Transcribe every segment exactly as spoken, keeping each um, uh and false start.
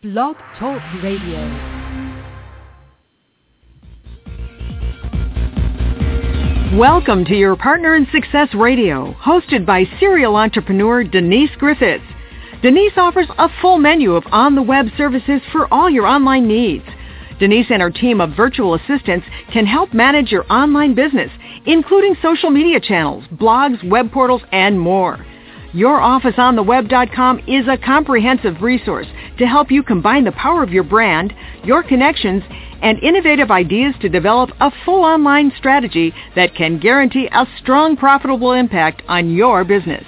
Blog Talk Radio. Welcome to Your Partner in Success Radio, hosted by serial entrepreneur Denise Griffiths. Denise offers a full menu of on-the-web services for all your online needs. Denise and her team of virtual assistants can help manage your online business, including social media channels, blogs, web portals, and more. your office on the web dot com is a comprehensive resource to help you combine the power of your brand, your connections, and innovative ideas to develop a full online strategy that can guarantee a strong, profitable impact on your business.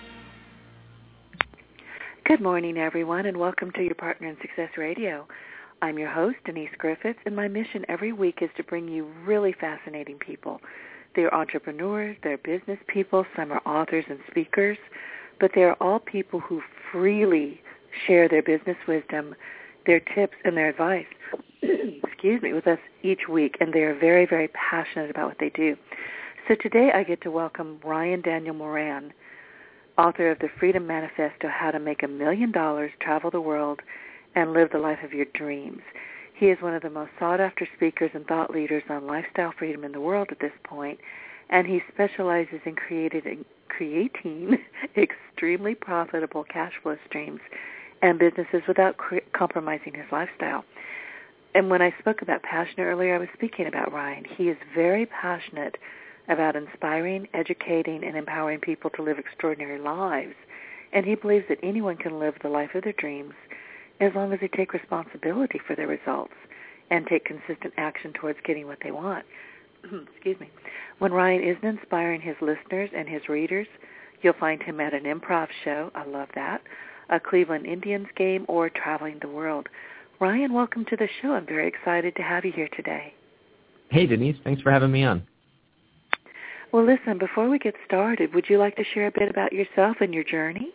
Good morning, everyone, and welcome to Your Partner in Success Radio. I'm your host, Denise Griffiths, and my mission every week is to bring you really fascinating people. They're entrepreneurs, they're business people, some are authors and speakers, but they are all people who freely share their business wisdom, their tips, and their advice, excuse me, with us each week, and they are very, very passionate about what they do. So today I get to welcome Ryan Daniel Moran, author of The Freedom Manifesto, How to Make a Million Dollars, Travel the World, and Live the Life of Your Dreams. He is one of the most sought-after speakers and thought leaders on lifestyle freedom in the world at this point, and he specializes in creating, creating extremely profitable cash flow streams and businesses without cr- compromising his lifestyle. And when I spoke about passion earlier, I was speaking about Ryan. He is very passionate about inspiring, educating, and empowering people to live extraordinary lives, and he believes that anyone can live the life of their dreams as long as they take responsibility for their results and take consistent action towards getting what they want. Excuse me. When Ryan isn't inspiring his listeners and his readers, you'll find him at an improv show, I love that, a Cleveland Indians game, or traveling the world. Ryan, welcome to the show. I'm very excited to have you here today. Hey, Denise. Thanks for having me on. Well, listen, before we get started, would you like to share a bit about yourself and your journey?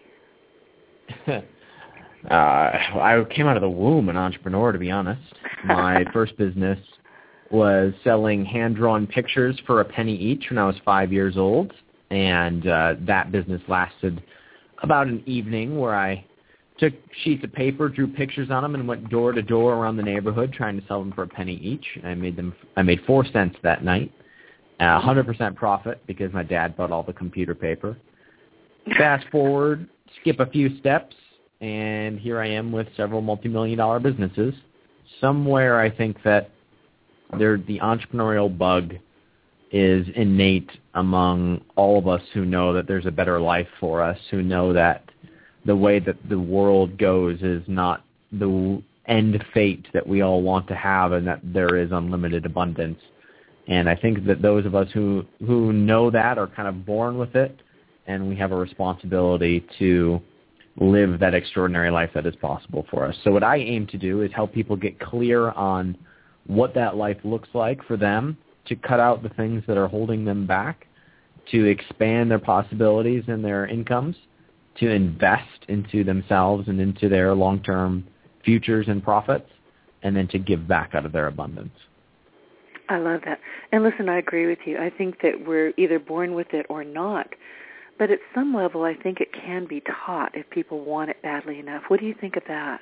Uh, I came out of the womb an entrepreneur, to be honest. My first business was selling hand-drawn pictures for a penny each when I was five years old, and uh, that business lasted about an evening where I took sheets of paper, drew pictures on them, and went door to door around the neighborhood trying to sell them for a penny each. I made them. I made four cents that night, uh, one hundred percent profit because my dad bought all the computer paper. Fast forward, skip a few steps, and here I am with several multi-million dollar businesses. Somewhere I think that there, the entrepreneurial bug is innate among all of us who know that there's a better life for us, who know that the way that the world goes is not the end fate that we all want to have, and that there is unlimited abundance. And I think that those of us who, who know that are kind of born with it, and we have a responsibility to live that extraordinary life that is possible for us. So what I aim to do is help people get clear on what that life looks like for them, to cut out the things that are holding them back, to expand their possibilities and their incomes, to invest into themselves and into their long-term futures and profits, and then to give back out of their abundance. I love that. And listen, I agree with you. I think that we're either born with it or not. But at some level, I think it can be taught if people want it badly enough. What do you think of that?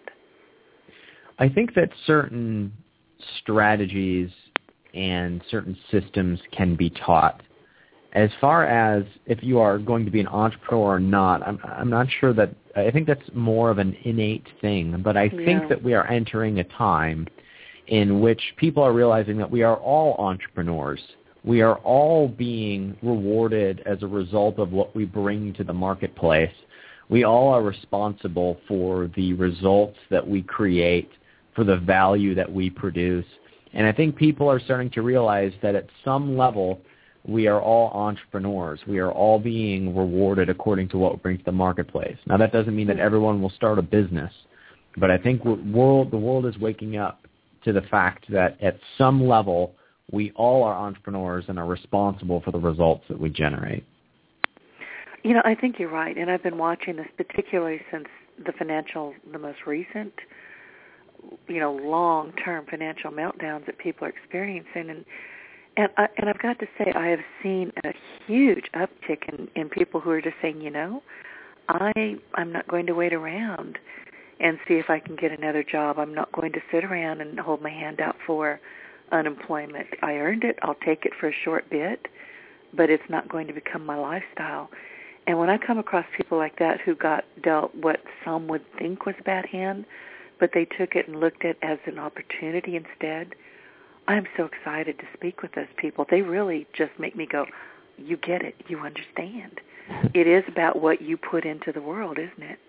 I think that certain strategies and certain systems can be taught. As far as if you are going to be an entrepreneur or not, I'm, I'm not sure that, I think that's more of an innate thing. But I yeah. think that we are entering a time in which people are realizing that we are all entrepreneurs. We are all being rewarded as a result of what we bring to the marketplace. We all are responsible for the results that we create, for the value that we produce. And I think people are starting to realize that at some level, we are all entrepreneurs. We are all being rewarded according to what we bring to the marketplace. Now, that doesn't mean that everyone will start a business, but I think world, the world is waking up to the fact that at some level, we all are entrepreneurs and are responsible for the results that we generate. You know, I think you're right, and I've been watching this particularly since the financial, the most recent, you know, long-term financial meltdowns that people are experiencing, and and, I, and I've got to say, I have seen a huge uptick in, in people who are just saying, you know, I I'm not going to wait around and see if I can get another job. I'm not going to sit around and hold my hand out for unemployment. I earned it. I'll take it for a short bit, but it's not going to become my lifestyle. And when I come across people like that who got dealt what some would think was a bad hand, but they took it and looked at it as an opportunity instead, I'm so excited to speak with those people. They really just make me go, you get it, you understand. It is about what you put into the world, isn't it?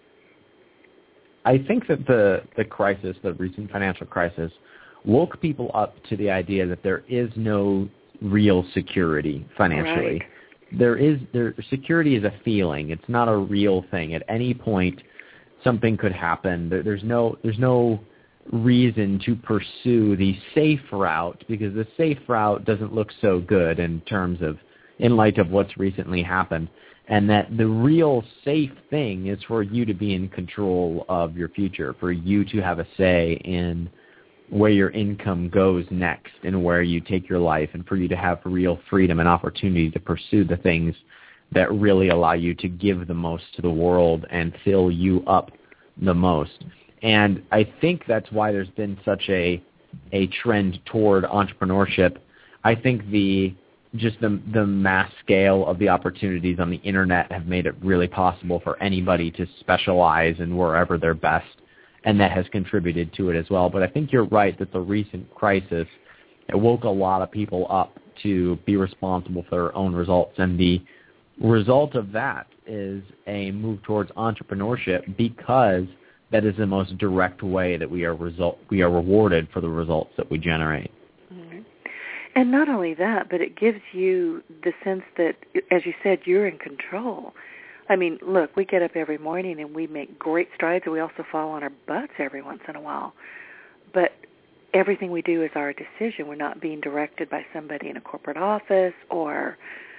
I think that the, the crisis, the recent financial crisis, woke people up to the idea that there is no real security financially. Right. There is there security is a feeling. It's not a real thing. At any point, something could happen. There, there's no there's no reason to pursue the safe route, because the safe route doesn't look so good in terms of in light of what's recently happened. And that the real safe thing is for you to be in control of your future, for you to have a say in where your income goes next and where you take your life, and for you to have real freedom and opportunity to pursue the things that really allow you to give the most to the world and fill you up the most. And I think that's why there's been such a a trend toward entrepreneurship. I think the just the the mass scale of the opportunities on the internet have made it really possible for anybody to specialize in wherever they're best, and that has contributed to it as well. But I think you're right that the recent crisis, it woke a lot of people up to be responsible for their own results, and the result of that is a move towards entrepreneurship, because that is the most direct way that we are result we are rewarded for the results that we generate. Mm-hmm. And not only that, but it gives you the sense that, as you said, you're in control. I mean, look, we get up every morning and we make great strides, and we also fall on our butts every once in a while. But everything we do is our decision. We're not being directed by somebody in a corporate office, or,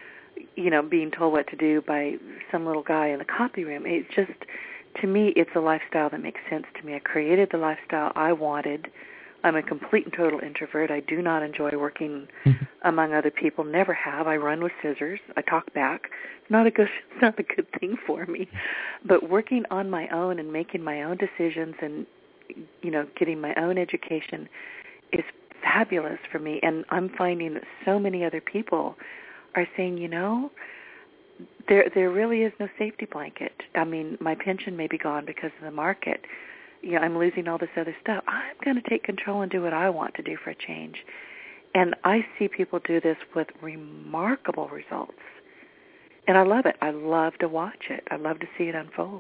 you know, being told what to do by some little guy in the copy room. It's just, to me, it's a lifestyle that makes sense to me. I created the lifestyle I wanted. I'm a complete and total introvert. I do not enjoy working among other people. Never have. I run with scissors. I talk back. Not a good, it's not a good thing for me. But working on my own and making my own decisions and, you know, getting my own education is fabulous for me. And I'm finding that so many other people are saying, you know, there there really is no safety blanket. I mean, my pension may be gone because of the market. You know, I'm losing all this other stuff. I'm going to take control and do what I want to do for a change. And I see people do this with remarkable results. And I love it. I love to watch it. I love to see it unfold.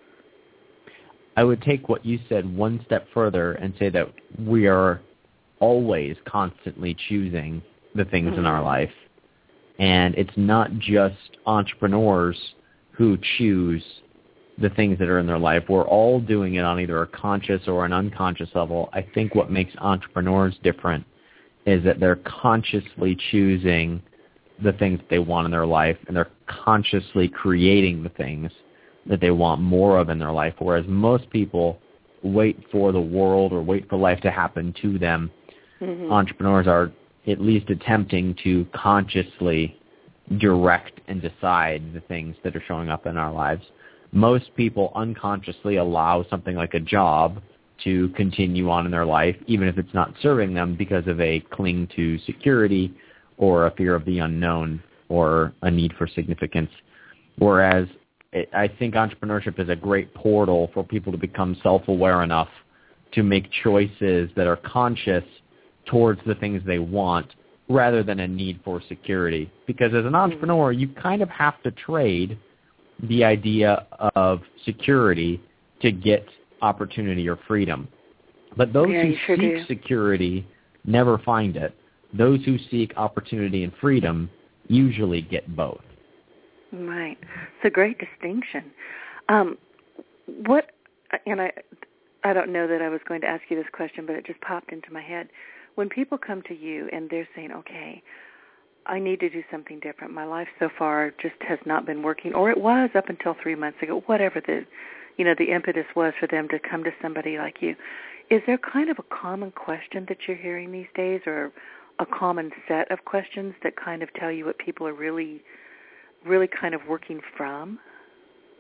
I would take what you said one step further and say that we are always constantly choosing the things mm-hmm. in our life. And it's not just entrepreneurs who choose the things that are in their life. We're all doing it on either a conscious or an unconscious level. I think what makes entrepreneurs different is that they're consciously choosing the things that they want in their life, and they're consciously creating the things that they want more of in their life, whereas most people wait for the world or wait for life to happen to them. Mm-hmm. Entrepreneurs are at least attempting to consciously direct and decide the things that are showing up in our lives. Most people unconsciously allow something like a job to continue on in their life, even if it's not serving them, because of a cling to security or a fear of the unknown or a need for significance. Whereas it, I think entrepreneurship is a great portal for people to become self-aware enough to make choices that are conscious towards the things they want rather than a need for security. Because as an entrepreneur, you kind of have to trade the idea of security to get opportunity or freedom. But those yeah, who sure seek do. security never find it. Those who seek opportunity and freedom usually get both. Right. It's a great distinction. Um, what, and I, I don't know that I was going to ask you this question, but it just popped into my head. When people come to you and they're saying, okay, I need to do something different. My life so far just has not been working, or it was up until three months ago, whatever the, you know, the impetus was for them to come to somebody like you. Is there kind of a common question that you're hearing these days, or a common set of questions that kind of tell you what people are really, really kind of working from?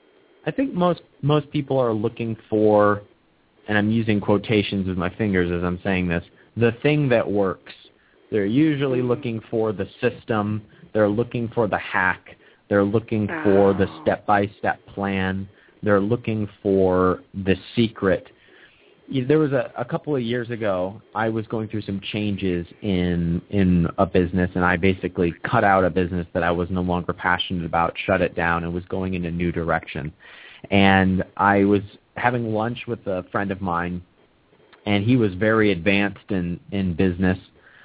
I think most most people are looking for, and I'm using quotations with my fingers as I'm saying this, the thing that works. They're usually looking for the system. They're looking for the hack. They're looking for the step-by-step plan. They're looking for the secret. There was a, a couple of years ago, I was going through some changes in in a business, and I basically cut out a business that I was no longer passionate about, shut it down, and was going in a new direction. And I was having lunch with a friend of mine, and he was very advanced in, in business.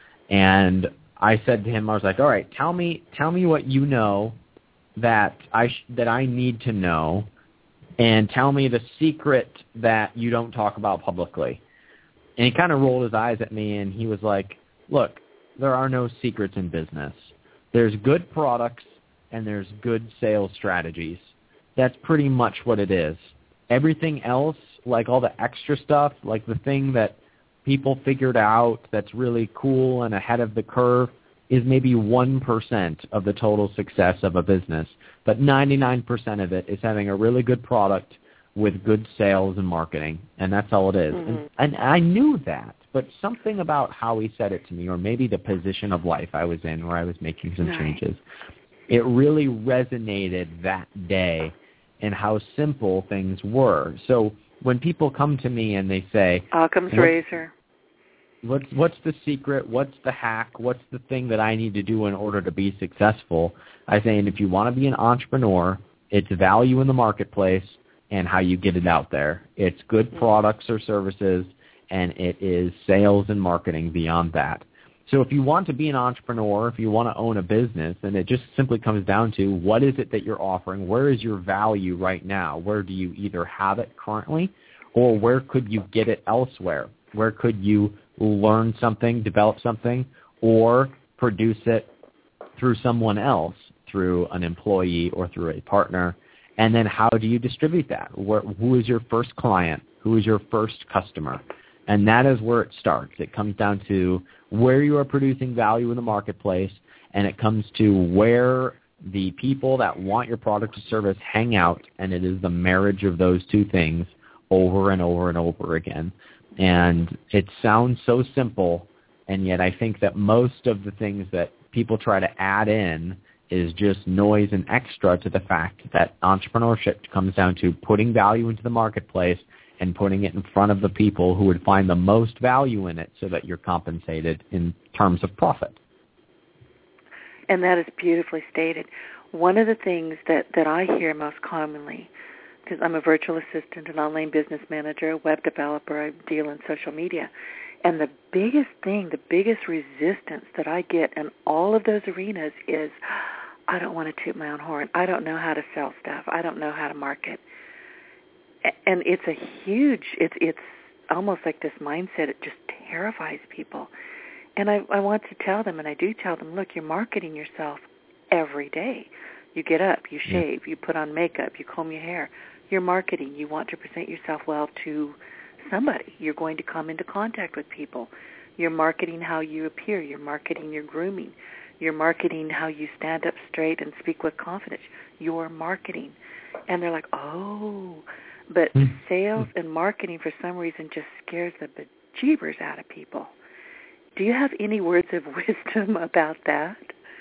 And I said to him, I was like, all right, tell me tell me what you know that I sh- that I need to know, and tell me the secret that you don't talk about publicly. And he kind of rolled his eyes at me, and he was like, look, there are no secrets in business. There's good products, and there's good sales strategies. That's pretty much what it is. Everything else, like all the extra stuff, like the thing that people figured out that's really cool and ahead of the curve, is maybe one percent of the total success of a business. But ninety-nine percent of it is having a really good product with good sales and marketing, and that's all it is. Mm-hmm. And, and I knew that, but something about how he said it to me, or maybe the position of life I was in where I was making some nice. changes, it really resonated that day in how simple things were. So when people come to me and they say, Occam's razor. What's what's the secret? What's the hack? What's the thing that I need to do in order to be successful? I say, and if you want to be an entrepreneur, it's value in the marketplace and how you get it out there. It's good mm-hmm. products or services, and it is sales and marketing beyond that. So if you want to be an entrepreneur, if you want to own a business, then it just simply comes down to what is it that you're offering? Where is your value right now? Where do you either have it currently, or where could you get it elsewhere? Where could you learn something, develop something, or produce it through someone else, through an employee or through a partner? And then how do you distribute that? Where, who is your first client? Who is your first customer? And that is where it starts. It comes down to where you are producing value in the marketplace, and it comes to where the people that want your product or service hang out, and it is the marriage of those two things over and over and over again. And it sounds so simple, and yet I think that most of the things that people try to add in is just noise and extra to the fact that entrepreneurship comes down to putting value into the marketplace and putting it in front of the people who would find the most value in it so that you're compensated in terms of profit. And that is beautifully stated. One of the things that, that I hear most commonly, because I'm a virtual assistant, an online business manager, a web developer, I deal in social media, and the biggest thing, the biggest resistance that I get in all of those arenas is, I don't want to toot my own horn. I don't know how to sell stuff. I don't know how to market. And it's a huge, it's it's almost like this mindset, it just terrifies people. And I, I want to tell them, and I do tell them, look, you're marketing yourself every day. You get up, you shave, yeah. you put on makeup, you comb your hair. You're marketing. You want to present yourself well to somebody. You're going to come into contact with people. You're marketing how you appear. You're marketing your grooming. You're marketing how you stand up straight and speak with confidence. You're marketing. And they're like, oh, but sales and marketing for some reason just scares the bejeebers out of people. Do you have any words of wisdom about that?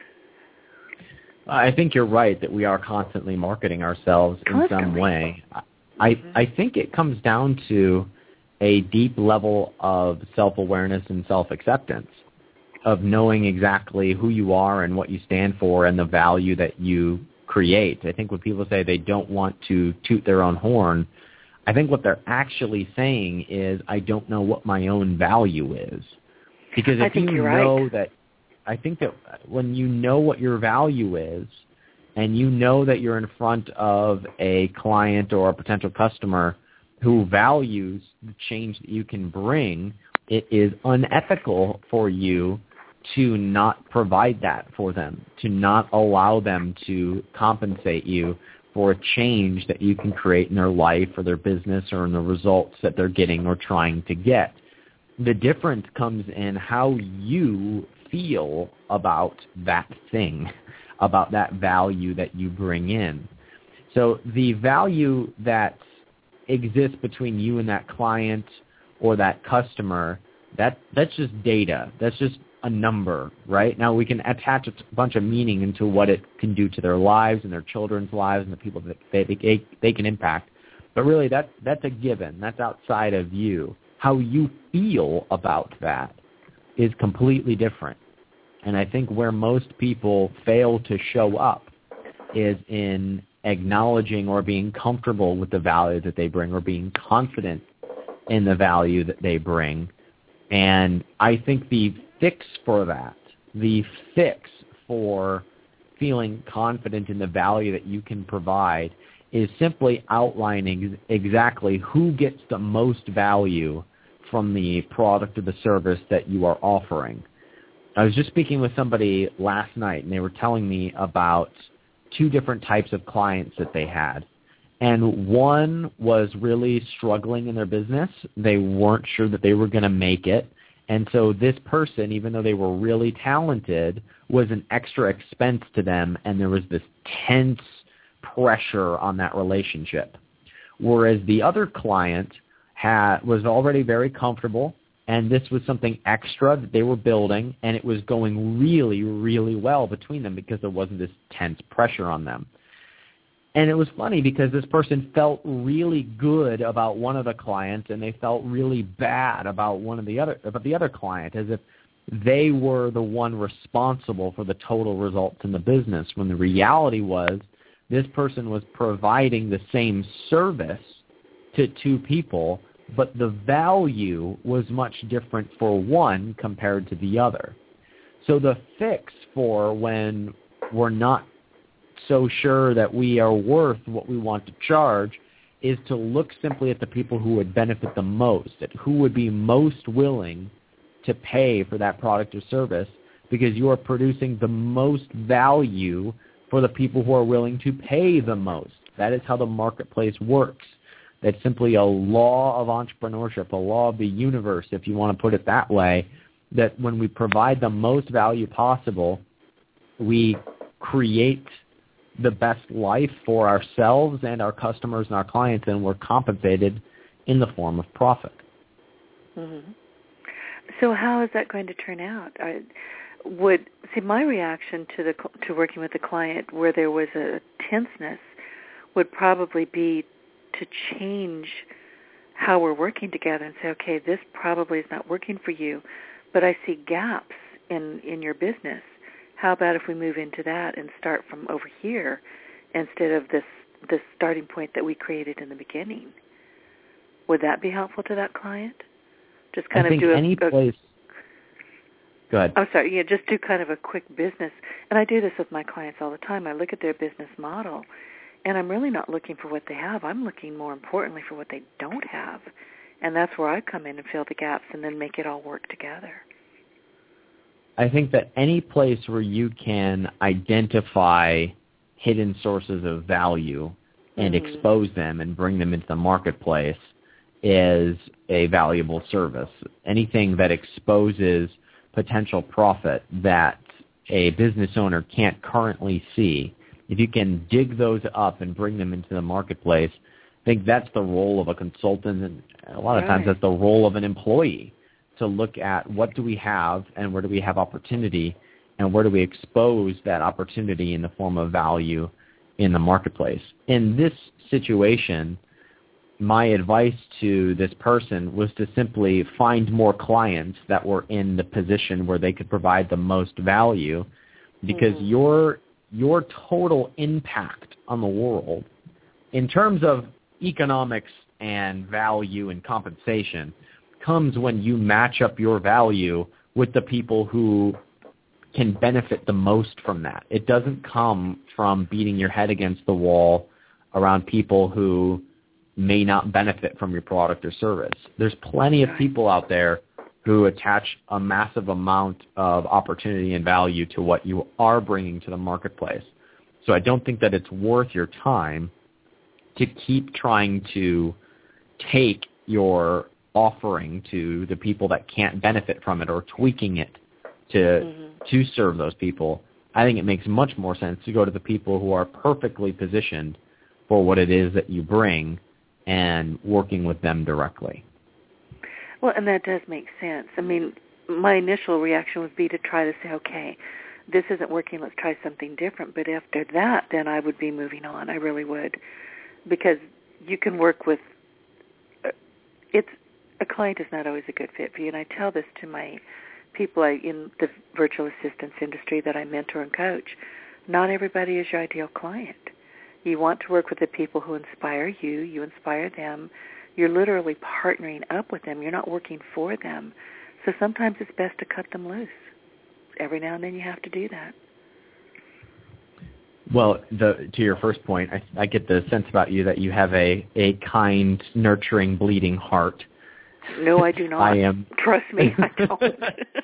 I think you're right that we are constantly marketing ourselves constantly. in some way. I mm-hmm. I think it comes down to a deep level of self-awareness and self-acceptance, of knowing exactly who you are and what you stand for and the value that you create. I think when people say they don't want to toot their own horn, I think what they're actually saying is, I don't know what my own value is. Because if you know right. that, I think that when you know what your value is, and you know that you're in front of a client or a potential customer who values the change that you can bring, it is unethical for you to not provide that for them, to not allow them to compensate you for a change that you can create in their life or their business or in the results that they're getting or trying to get. The difference comes in how you feel about that thing, about that value that you bring in. So the value that exists between you and that client or that customer, that that's just data. That's just a number, right? Now we can attach a bunch of meaning into what it can do to their lives and their children's lives and the people that they, they, they can impact. But really, that, that's a given. That's outside of you. How you feel about that is completely different. And I think where most people fail to show up is in acknowledging or being comfortable with the value that they bring or being confident in the value that they bring. And I think the fix for that, the fix for feeling confident in the value that you can provide is simply outlining exactly who gets the most value from the product or the service that you are offering. I was just speaking with somebody last night, and they were telling me about two different types of clients that they had. And one was really struggling in their business. They weren't sure that they were going to make it. And so this person, even though they were really talented, was an extra expense to them, and there was this tense pressure on that relationship. Whereas the other client had, was already very comfortable, and this was something extra that they were building, and it was going really, really well between them because there wasn't this tense pressure on them. And it was funny because this person felt really good about one of the clients, and they felt really bad about one of the other about the other client, as if they were the one responsible for the total results in the business, when the reality was this person was providing the same service to two people, but the value was much different for one compared to the other. So the fix for when we're not so sure that we are worth what we want to charge is to look simply at the people who would benefit the most, at who would be most willing to pay for that product or service, because you are producing the most value for the people who are willing to pay the most. That is how the marketplace works. That's simply a law of entrepreneurship, a law of the universe, if you want to put it that way, that when we provide the most value possible, we create the best life for ourselves and our customers and our clients, and we're compensated in the form of profit. Mm-hmm. So how is that going to turn out? I would see my reaction to the to working with the client where there was a tenseness would probably be to change how we're working together and say, okay, this probably is not working for you, but I see gaps in, in your business. How about if we move into that and start from over here instead of this this starting point that we created in the beginning? Would that be helpful to that client? Just kind I of think do a, any a, place. Go ahead. I'm sorry. Yeah, just do kind of a quick business. And I do this with my clients all the time. I look at their business model, and I'm really not looking for what they have. I'm looking more importantly for what they don't have. And that's where I come in and fill the gaps and then make it all work together. I think that any place where you can identify hidden sources of value and mm-hmm. expose them and bring them into the marketplace is a valuable service. Anything that exposes potential profit that a business owner can't currently see, if you can dig those up and bring them into the marketplace, I think that's the role of a consultant, and a lot of right. times that's the role of an employee, to look at what do we have and where do we have opportunity and where do we expose that opportunity in the form of value in the marketplace. In this situation, my advice to this person was to simply find more clients that were in the position where they could provide the most value, because mm-hmm. your your total impact on the world in terms of economics and value and compensation comes when you match up your value with the people who can benefit the most from that. It doesn't come from beating your head against the wall around people who may not benefit from your product or service. There's plenty of people out there who attach a massive amount of opportunity and value to what you are bringing to the marketplace. So I don't think that it's worth your time to keep trying to take your offering to the people that can't benefit from it or tweaking it to mm-hmm. to serve those people. I think it makes much more sense to go to the people who are perfectly positioned for what it is that you bring and working with them directly. Well, and that does make sense. I mean, my initial reaction would be to try to say, okay, this isn't working, let's try something different. But after that, then I would be moving on. I really would. Because you can work with, uh, it's, a client is not always a good fit for you. And I tell this to my people I, in the virtual assistance industry that I mentor and coach. Not everybody is your ideal client. You want to work with the people who inspire you. You inspire them. You're literally partnering up with them. You're not working for them. So sometimes it's best to cut them loose. Every now and then you have to do that. Well, the, to your first point, I, I get the sense about you that you have a, a kind, nurturing, bleeding heart. No, I do not. I am. Trust me, I don't.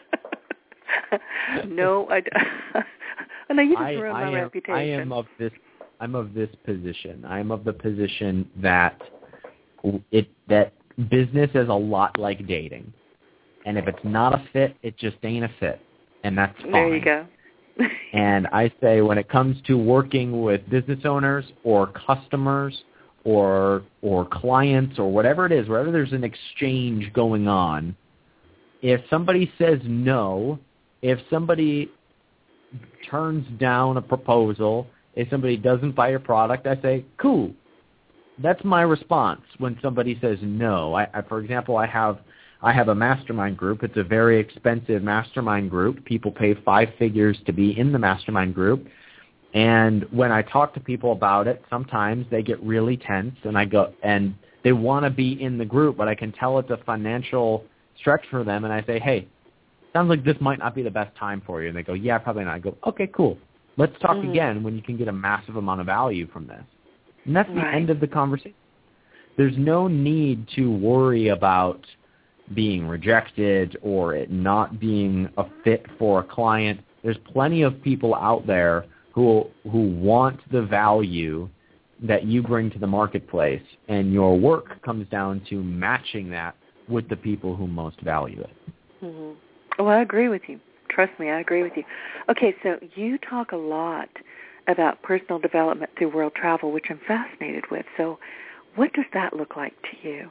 No, I don't. No, you just I, ruined I my am, reputation. I am of this. I'm of this position. I am of the position that it that business is a lot like dating, and if it's not a fit, it just ain't a fit, and that's fine. There you go. And I say when it comes to working with business owners or customers or or clients or whatever it is, wherever there's an exchange going on, if somebody says no, if somebody turns down a proposal, if somebody doesn't buy your product, I say, cool. That's my response when somebody says no. I, I, for example, I have I have a mastermind group. It's a very expensive mastermind group. People pay five figures to be in the mastermind group. And when I talk to people about it, sometimes they get really tense, and I go, and they want to be in the group, but I can tell it's a financial stretch for them, and I say, hey, sounds like this might not be the best time for you. And they go, yeah, probably not. I go, okay, cool. Let's talk mm-hmm. again when you can get a massive amount of value from this. And that's the right. end of the conversation. There's no need to worry about being rejected or it not being a fit for a client. There's plenty of people out there who who want the value that you bring to the marketplace, and your work comes down to matching that with the people who most value it. Mm-hmm. Well, I agree with you. Trust me, I agree with you. Okay, so you talk a lot about personal development through world travel, which I'm fascinated with. So what does that look like to you?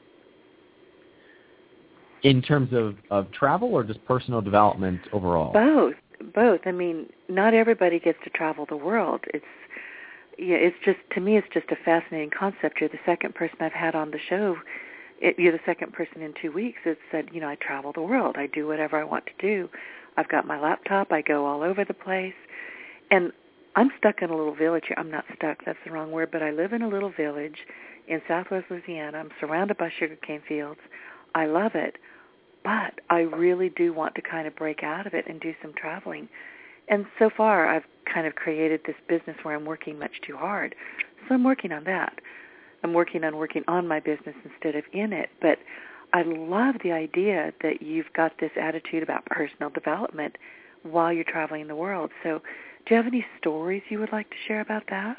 In terms of, of travel or just personal development overall? Both. Both. I mean, not everybody gets to travel the world. It's yeah, it's just, to me, it's just a fascinating concept. You're the second person I've had on the show. It, you're the second person in two weeks that said, you know, I travel the world. I do whatever I want to do. I've got my laptop. I go all over the place. And I'm stuck in a little village here. I'm not stuck. That's the wrong word. But I live in a little village in southwest Louisiana. I'm surrounded by sugarcane fields. I love it. But I really do want to kind of break out of it and do some traveling. And so far, I've kind of created this business where I'm working much too hard. So I'm working on that. I'm working on working on my business instead of in it. But I love the idea that you've got this attitude about personal development while you're traveling the world. So do you have any stories you would like to share about that?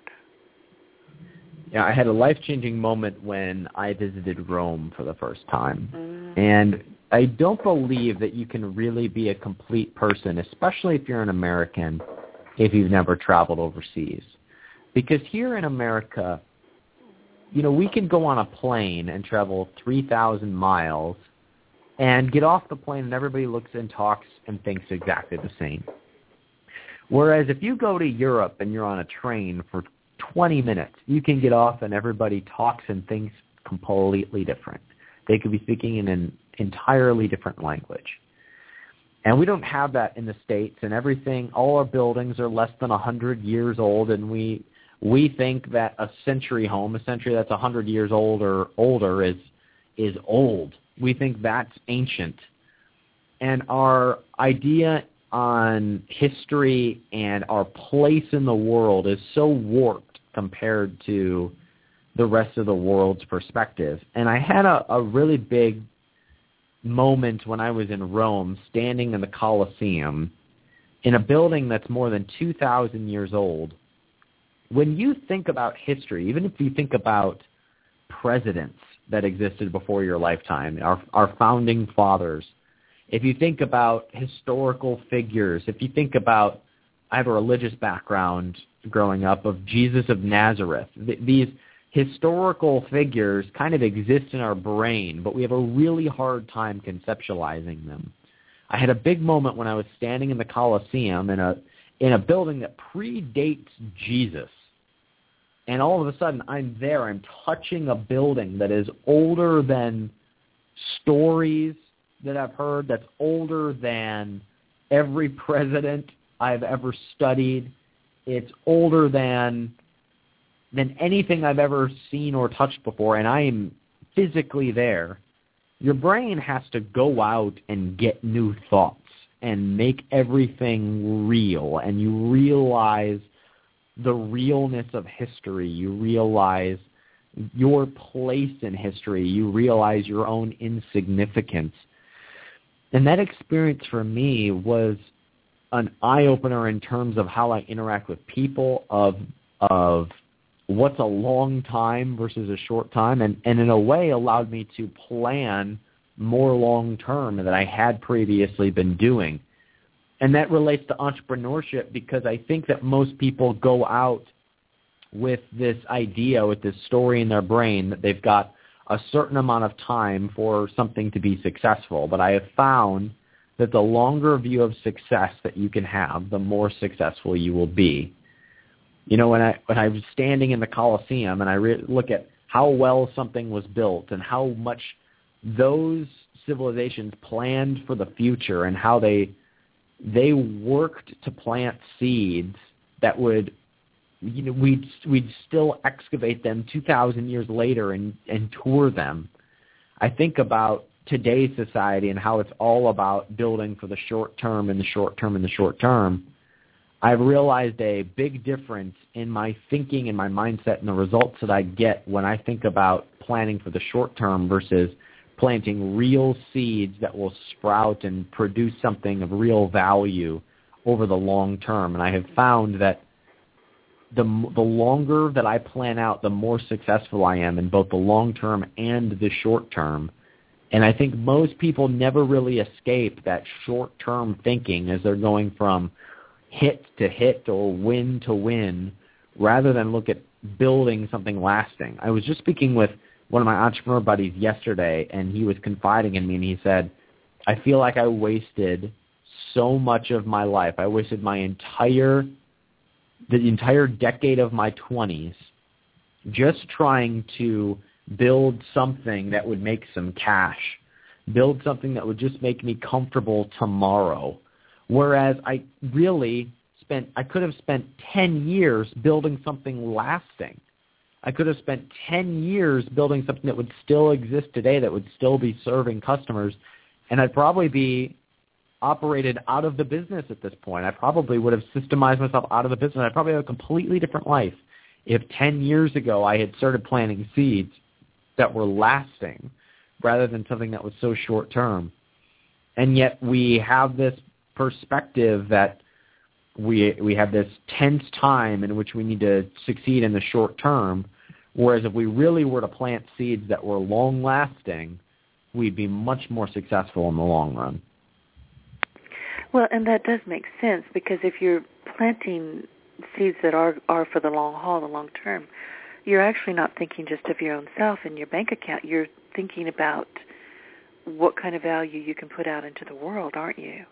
Yeah, I had a life-changing moment when I visited Rome for the first time. Mm. And I don't believe that you can really be a complete person, especially if you're an American, if you've never traveled overseas. Because here in America, you know, we can go on a plane and travel three thousand miles and get off the plane and everybody looks and talks and thinks exactly the same. Whereas if you go to Europe and you're on a train for twenty minutes, you can get off and everybody talks and thinks completely different. They could be speaking in an entirely different language. And we don't have that in the States, and everything, all our buildings are less than one hundred years old, and we we think that a century home, a century that's one hundred years old or older is is old. We think that's ancient. And our idea on history and our place in the world is so warped compared to the rest of the world's perspective. And I had a, a really big moment when I was in Rome, standing in the Colosseum, in a building that's more than two thousand years old. When you think about history, even if you think about presidents that existed before your lifetime, our, our founding fathers, if you think about historical figures, if you think about I have a religious background growing up of Jesus of Nazareth. Th- these historical figures kind of exist in our brain, but we have a really hard time conceptualizing them. I had a big moment when I was standing in the Colosseum in a in a building that predates Jesus. And all of a sudden, I'm there. I'm touching a building that is older than stories that I've heard, that's older than every president I've ever studied. It's older than than anything I've ever seen or touched before, and I am physically there. Your brain has to go out and get new thoughts and make everything real, and you realize the realness of history. You realize your place in history. You realize your own insignificance. And that experience for me was an eye-opener in terms of how I interact with people, of of what's a long time versus a short time, and, and in a way allowed me to plan more long-term than I had previously been doing. And that relates to entrepreneurship, because I think that most people go out with this idea, with this story in their brain that they've got a certain amount of time for something to be successful. But I have found that the longer view of success that you can have, the more successful you will be. You know, when I when I was standing in the Colosseum and I re- look at how well something was built and how much those civilizations planned for the future and how they they worked to plant seeds that would, you know, we'd we'd still excavate them two thousand years later and, and tour them. I think about today's society and how it's all about building for the short term and the short term and the short term. I've realized a big difference in my thinking and my mindset and the results that I get when I think about planning for the short term versus planting real seeds that will sprout and produce something of real value over the long term. And I have found that the the longer that I plan out, the more successful I am in both the long term and the short term. And I think most people never really escape that short-term thinking as they're going from hit to hit or win to win, rather than look at building something lasting. I was just speaking with one of my entrepreneur buddies yesterday, and he was confiding in me, and he said, I feel like I wasted so much of my life. I wasted my entire, the entire decade of my twenties just trying to build something that would make some cash, build something that would just make me comfortable tomorrow. Whereas I really spent, I could have spent ten years building something lasting. I could have spent ten years building something that would still exist today, that would still be serving customers, and I'd probably be operated out of the business at this point. I probably would have systemized myself out of the business. I'd probably have a completely different life if ten years ago I had started planting seeds that were lasting rather than something that was so short-term. And yet we have this perspective that we we have this tense time in which we need to succeed in the short term, whereas if we really were to plant seeds that were long-lasting, we'd be much more successful in the long run. Well, and that does make sense, because if you're planting seeds that are, are for the long haul, the long term, you're actually not thinking just of your own self and your bank account. You're thinking about what kind of value you can put out into the world, aren't you?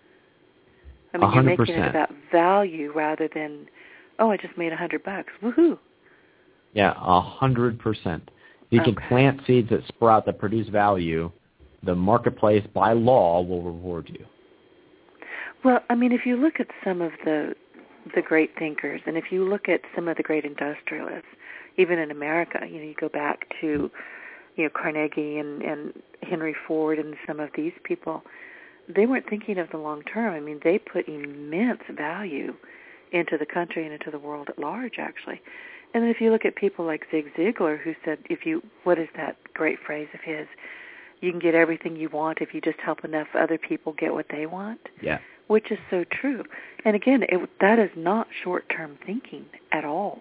I mean, one hundred percent. You're making it about value rather than, oh, I just made a hundred bucks. Woohoo! Yeah, a hundred percent. If you okay. can plant seeds that sprout, that produce value, the marketplace, by law, will reward you. Well, I mean, if you look at some of the the great thinkers, and if you look at some of the great industrialists, even in America, you know, you go back to, you know, Carnegie and, and Henry Ford and some of these people, they weren't thinking of the long term. I mean, they put immense value into the country and into the world at large, actually. And then if you look at people like Zig Ziglar, who said, if you, what is that great phrase of his? You can get everything you want if you just help enough other people get what they want. Yeah. Which is so true. And again, it, that is not short-term thinking at all.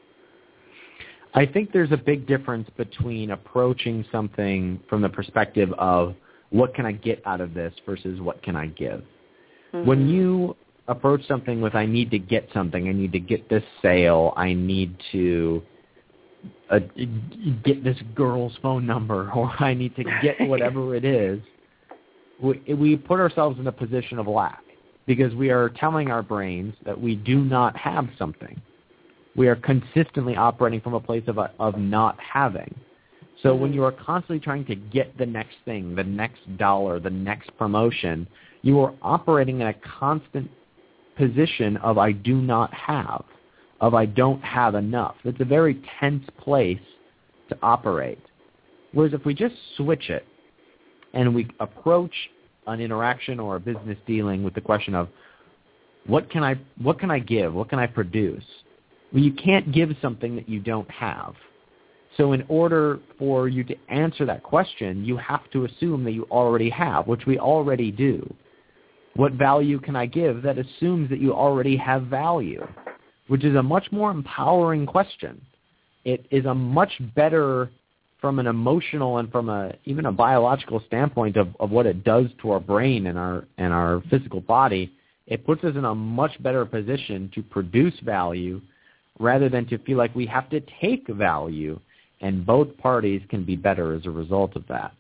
I think there's a big difference between approaching something from the perspective of what can I get out of this versus what can I give. Mm-hmm. When you approach something with I need to get something, I need to get this sale, I need to uh, get this girl's phone number, or I need to get whatever it is, we, we put ourselves in a position of lack because we are telling our brains that we do not have something. We are consistently operating from a place of, of not having. So when you are constantly trying to get the next thing, the next dollar, the next promotion, you are operating in a constant position of I do not have, of I don't have enough. It's a very tense place to operate. Whereas if we just switch it and we approach an interaction or a business dealing with the question of what can I what can I give, what can I produce? Well, you can't give something that you don't have. So in order for you to answer that question, you have to assume that you already have, which we already do. What value can I give? That assumes that you already have value, which is a much more empowering question. It is a much better, from an emotional and from a even a biological standpoint of, of what it does to our brain and our and our physical body, it puts us in a much better position to produce value rather than to feel like we have to take value, and both parties can be better as a result of that.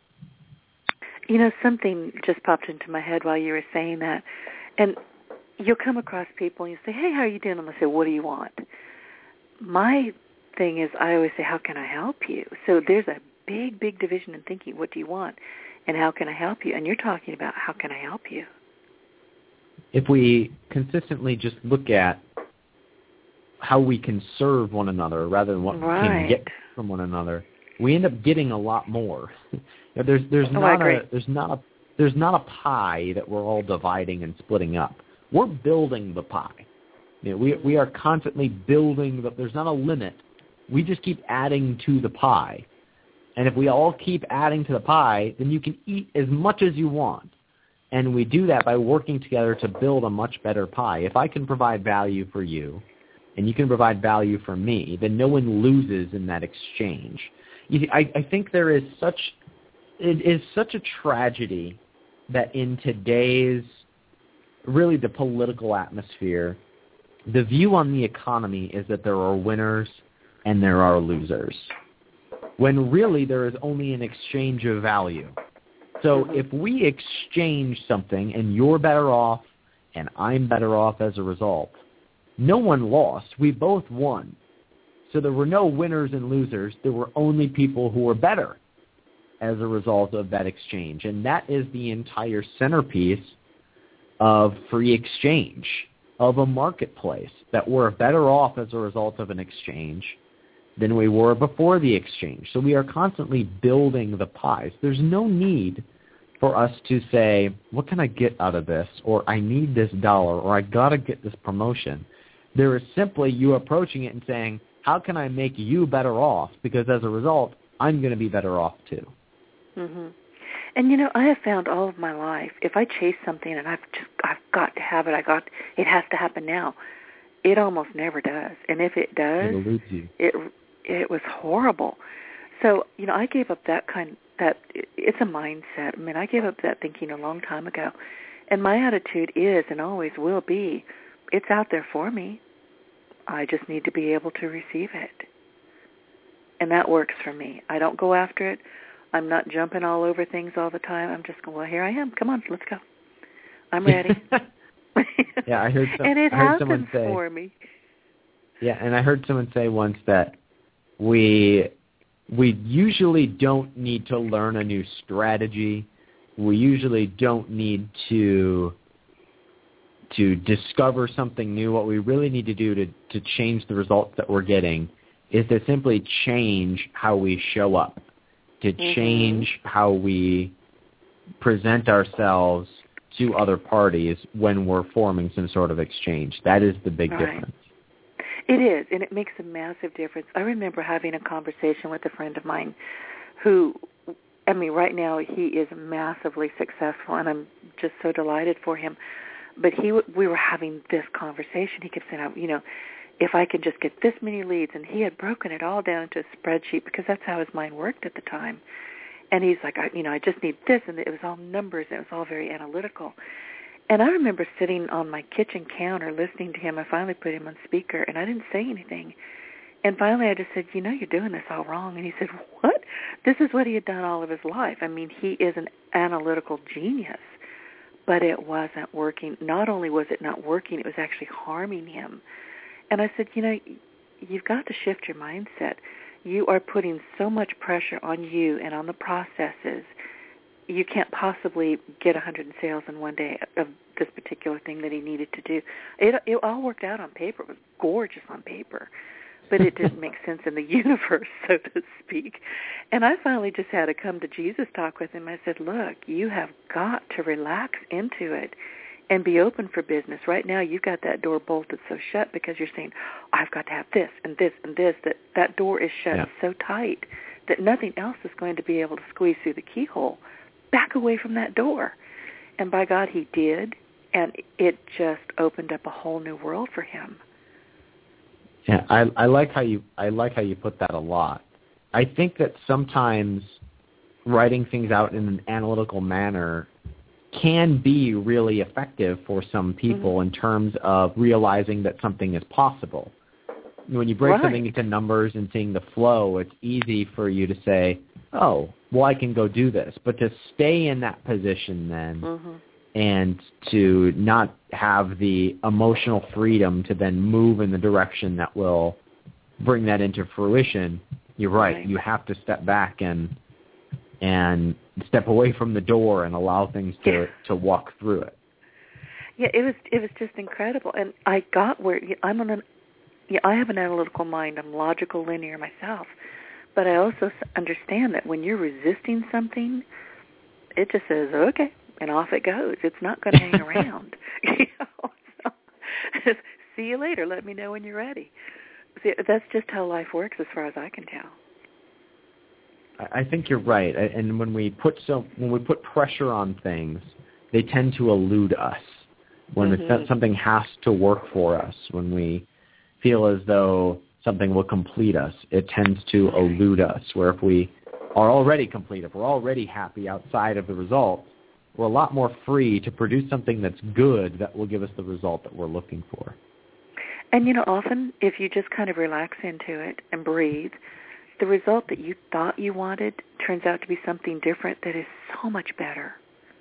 You know, something just popped into my head while you were saying that, and you'll come across people and you say, hey, how are you doing? And they'll say, what do you want? My thing is I always say, how can I help you? So there's a big, big division in thinking, what do you want? And how can I help you? And you're talking about how can I help you? If we consistently just look at how we can serve one another rather than what right. we can get from one another, we end up getting a lot more. there's there's oh, not a there's not a there's not a pie that we're all dividing and splitting up. We're building the pie. You know, we we are constantly building the, there's not a limit. We just keep adding to the pie. And if we all keep adding to the pie, then you can eat as much as you want. And we do that by working together to build a much better pie. If I can provide value for you, and you can provide value for me, then no one loses in that exchange. You see, I, I think there is such, it is such a tragedy that in today's, really the political atmosphere, the view on the economy is that there are winners and there are losers, when really there is only an exchange of value. So if we exchange something and you're better off and I'm better off as a result, no one lost. We both won. So there were no winners and losers. There were only people who were better as a result of that exchange. And that is the entire centerpiece of free exchange, of a marketplace, that we're better off as a result of an exchange than we were before the exchange. So we are constantly building the pies. There's no need for us to say, what can I get out of this? Or I need this dollar, or I got to get this promotion. There is simply you approaching it and saying, how can I make you better off? Because as a result, I'm going to be better off too. Mm-hmm. And, you know, I have found all of my life, if I chase something and I've just, I've got to have it, I got, it has to happen now, it almost never does. And if it does, it eludes you. It, it was horrible. So, you know, I gave up that kind, that, it's a mindset. I mean, I gave up that thinking a long time ago. And my attitude is and always will be, it's out there for me. I just need to be able to receive it. And that works for me. I don't go after it. I'm not jumping all over things all the time. I'm just going, well, here I am. Come on, let's go. I'm ready. yeah, I heard, some, and it I heard happens someone say, for me. Yeah, and I heard someone say once that we we usually don't need to learn a new strategy. We usually don't need to to discover something new. What we really need to do to, to change the results that we're getting is to simply change how we show up, to mm-hmm. change how we present ourselves to other parties when we're forming some sort of exchange. That is the big right. difference. It is, and it makes a massive difference. I remember having a conversation with a friend of mine who, I mean, right now he is massively successful, and I'm just so delighted for him. But he, we were having this conversation. He kept saying, you know, if I could just get this many leads, and he had broken it all down into a spreadsheet because that's how his mind worked at the time. And he's like, I, you know, I just need this, and it was all numbers, and it was all very analytical. And I remember sitting on my kitchen counter listening to him. I finally put him on speaker, and I didn't say anything. And finally I just said, you know, you're doing this all wrong. And he said, what? This is what he had done all of his life. I mean, he is an analytical genius, but it wasn't working. Not only was it not working, it was actually harming him. And I said, you know, you've got to shift your mindset. You are putting so much pressure on you and on the processes. You can't possibly get one hundred sales in one day of this particular thing that he needed to do. It, it all worked out on paper. It was gorgeous on paper, but it didn't make sense in the universe, so to speak. And I finally just had a come to Jesus talk with him. I said, look, you have got to relax into it and be open for business. Right now you've got that door bolted so shut because you're saying, I've got to have this and this and this, that that door is shut yeah. so tight that nothing else is going to be able to squeeze through the keyhole. Back away from that door. And by God, he did, and it just opened up a whole new world for him. Yeah, I, I like how you I like how you put that a lot. I think that sometimes writing things out in an analytical manner can be really effective for some people mm-hmm. in terms of realizing that something is possible. When you break right. something into numbers and seeing the flow, it's easy for you to say, oh, well, I can go do this. But to stay in that position then mm-hmm. and to not have the emotional freedom to then move in the direction that will bring that into fruition, you're right. right. You have to step back and and step away from the door and allow things to, yeah. to walk through it. Yeah, it was it was just incredible. And I got where I'm on an yeah, I have an analytical mind. I'm logical, linear myself. But I also understand that when you're resisting something, it just says, okay, and off it goes. It's not going to hang around. You know? So, see you later. Let me know when you're ready. See, that's just how life works as far as I can tell. I think you're right. And when we put so when we put pressure on things, they tend to elude us. When mm-hmm. something has to work for us, when we feel as though something will complete us, it tends to elude us, where if we are already complete, if we're already happy outside of the result, we're a lot more free to produce something that's good that will give us the result that we're looking for. And, you know, often if you just kind of relax into it and breathe, the result that you thought you wanted turns out to be something different that is so much better.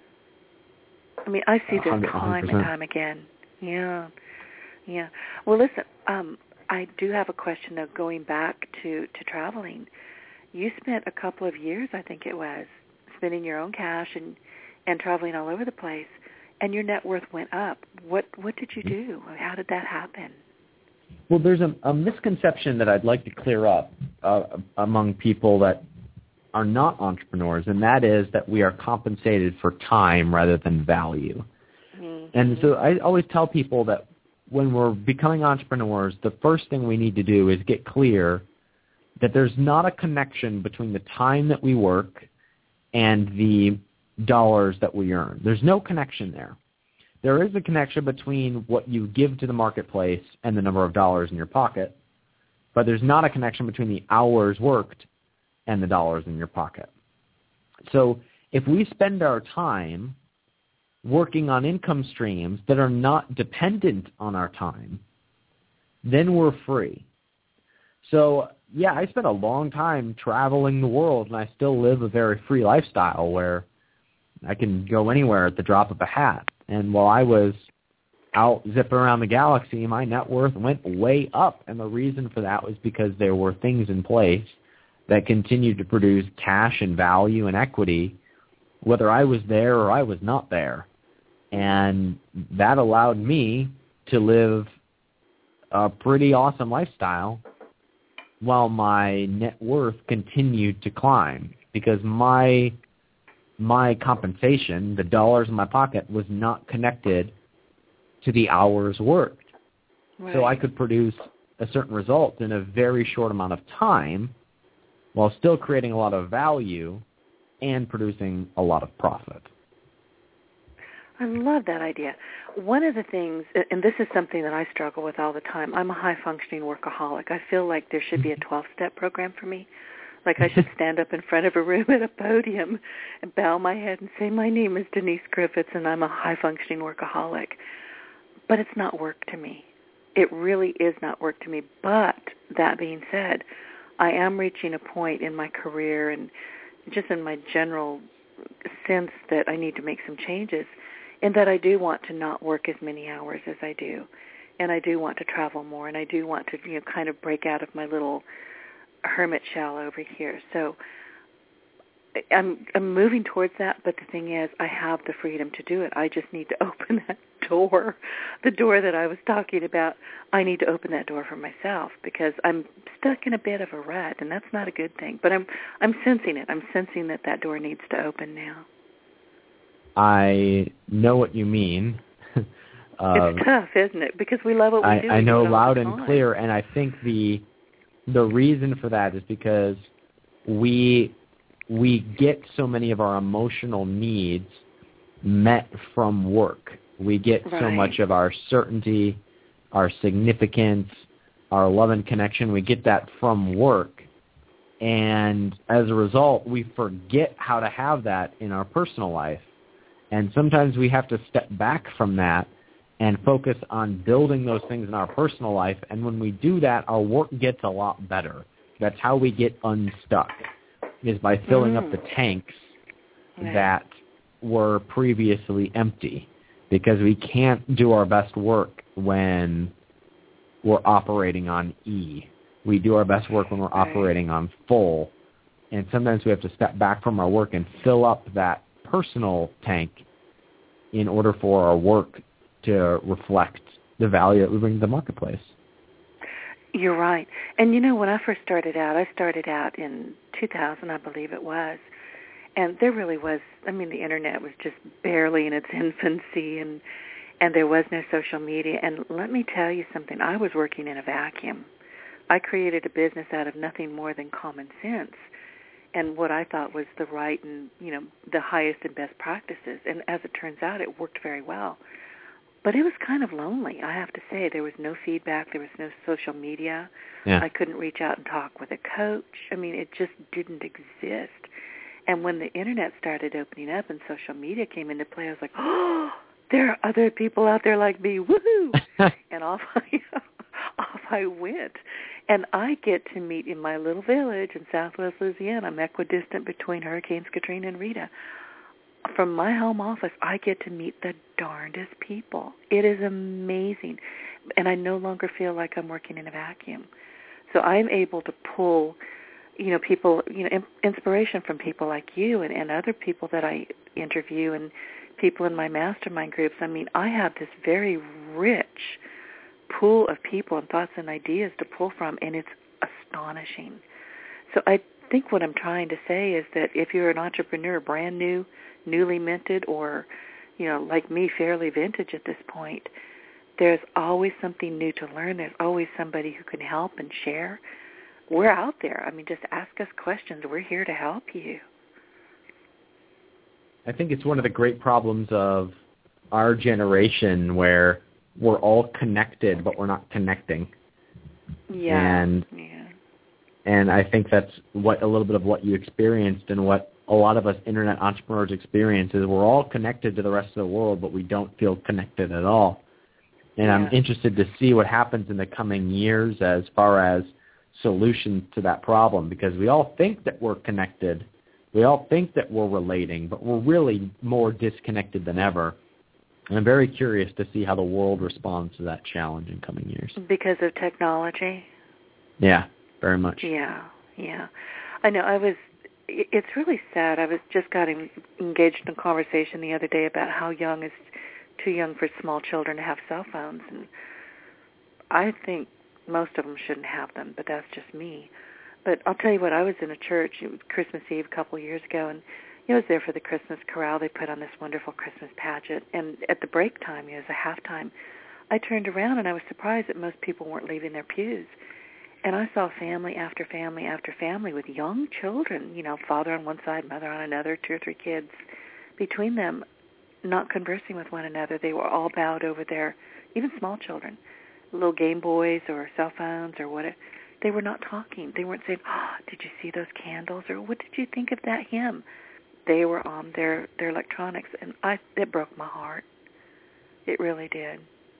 I mean, I see this time and time again. Yeah, yeah. Well, listen, um, I do have a question, though, going back to, to traveling. You spent a couple of years, I think it was, spending your own cash and, and traveling all over the place, and your net worth went up. What what did you do? How did that happen? Well, there's a, a misconception that I'd like to clear up uh, among people that are not entrepreneurs, and that is that we are compensated for time rather than value. Mm-hmm. And so I always tell people that when we're becoming entrepreneurs, the first thing we need to do is get clear that there's not a connection between the time that we work and the dollars that we earn. There's no connection there. There is a connection between what you give to the marketplace and the number of dollars in your pocket, but there's not a connection between the hours worked and the dollars in your pocket. So if we spend our time working on income streams that are not dependent on our time, then we're free. So, yeah, I spent a long time traveling the world, and I still live a very free lifestyle where I can go anywhere at the drop of a hat. And while I was out zipping around the galaxy, my net worth went way up. And the reason for that was because there were things in place that continued to produce cash and value and equity, whether I was there or I was not there. And that allowed me to live a pretty awesome lifestyle while my net worth continued to climb, because my my compensation, the dollars in my pocket, was not connected to the hours worked. Right. So I could produce a certain result in a very short amount of time while still creating a lot of value and producing a lot of profit. I love that idea. One of the things, and this is something that I struggle with all the time, I'm a high-functioning workaholic. I feel like there should be a twelve-step program for me, Like I should stand up in front of a room at a podium and bow my head and say, my name is Denise Griffiths and I'm a high-functioning workaholic. But it's not work to me. It really is not work to me. But that being said, I am reaching a point in my career and just in my general sense that I need to make some changes, in that I do want to not work as many hours as I do, and I do want to travel more, and I do want to, you know, kind of break out of my little hermit shell over here. So I'm I'm moving towards that, but the thing is, I have the freedom to do it. I just need to open that door, the door that I was talking about. I need to open that door for myself because I'm stuck in a bit of a rut, and that's not a good thing. But I'm I'm sensing it. I'm sensing that that door needs to open now. I know what you mean. uh, it's tough, isn't it? Because we love what we I, do. I know loud and and clear, and I think the the reason for that is because we we get so many of our emotional needs met from work. We get right. so much of our certainty, our significance, our love and connection. We get that from work. And as a result, we forget how to have that in our personal life. And sometimes we have to step back from that and focus on building those things in our personal life. And when we do that, our work gets a lot better. That's how we get unstuck, is by filling mm. up the tanks right. that were previously empty. Because we can't do our best work when we're operating on E. We do our best work when we're right. operating on full. And sometimes we have to step back from our work and fill up that personal tank in order for our work to reflect the value that we bring to the marketplace. You're right. And, you know, when I first started out, I started out in two thousand, I believe it was. And there really was, I mean, the Internet was just barely in its infancy, and and there was no social media. And let me tell you something, I was working in a vacuum. I created a business out of nothing more than common sense and what I thought was the right and, you know, the highest and best practices. And as it turns out, it worked very well. But it was kind of lonely, I have to say. There was no feedback. There was no social media. Yeah. I couldn't reach out and talk with a coach. I mean, it just didn't exist. And when the Internet started opening up and social media came into play, I was like, oh, there are other people out there like me, woohoo! And off I, off I went. And I get to meet in my little village in southwest Louisiana. I'm equidistant between Hurricanes Katrina and Rita. From my home office, I get to meet the darndest people. It is amazing. And I no longer feel like I'm working in a vacuum. So I'm able to pull, you know, people, you know, inspiration from people like you and, and other people that I interview and people in my mastermind groups. I mean, I have this very rich pool of people and thoughts and ideas to pull from, and it's astonishing. So I think what I'm trying to say is that if you're an entrepreneur, brand new, newly minted, or, you know, like me, fairly vintage at this point, there's always something new to learn. There's always somebody who can help and share. We're out there. I mean, just ask us questions. We're here to help you. I think it's one of the great problems of our generation where we're all connected, but we're not connecting. Yeah. And, yeah. and I think that's what a little bit of what you experienced and what a lot of us internet entrepreneurs experience is we're all connected to the rest of the world, but we don't feel connected at all. And yeah. I'm interested to see what happens in the coming years as far as solutions to that problem, because we all think that we're connected. We all think that we're relating, but we're really more disconnected than ever. And I'm very curious to see how the world responds to that challenge in coming years. Because of technology? Yeah, very much. Yeah, yeah. I know. I was, it's really sad. I was just got engaged in a conversation the other day about how young is too young for small children to have cell phones. And I think most of them shouldn't have them, but that's just me. But I'll tell you what, I was in a church, it was Christmas Eve a couple of years ago, and I was there for the Christmas chorale. They put on this wonderful Christmas pageant. And at the break time, you know, as a halftime, I turned around and I was surprised that most people weren't leaving their pews. And I saw family after family after family with young children, you know, father on one side, mother on another, two or three kids between them, not conversing with one another. They were all bowed over their, even small children, little Game Boys or cell phones or whatever, They were not talking. They weren't saying, oh, did you see those candles? Or what did you think of that hymn? They were on their, their electronics, and I it broke my heart. It really did.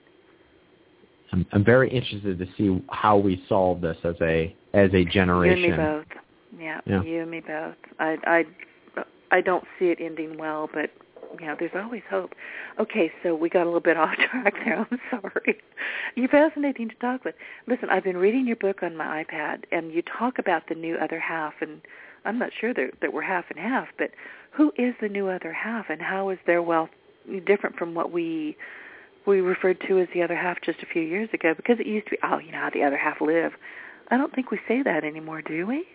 I'm, I'm very interested to see how we solve this as a as a generation. You and me both. Yeah, yeah. You and me both. I, I, I don't see it ending well, but you know, there's always hope. Okay, so we got a little bit off track there. I'm sorry. You're fascinating to talk with. Listen, I've been reading your book on my iPad, and you talk about the new other half, and I'm not sure that, that we're half and half, but who is the new other half, and how is their wealth different from what we we referred to as the other half just a few years ago? Because it used to be, oh, you know how the other half live. I don't think we say that anymore, do we?